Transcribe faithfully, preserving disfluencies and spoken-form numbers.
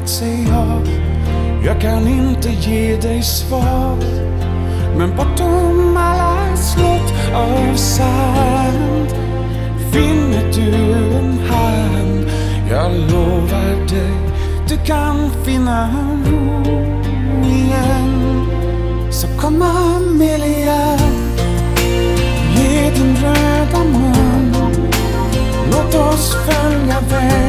att säga. Jag kan inte ge dig svar, men bortom alla slott av sand finner du en hand. Jag lovar dig, du kan finna ro igen. Så kom Amelia, ge din röda mun, låt oss följa vägen.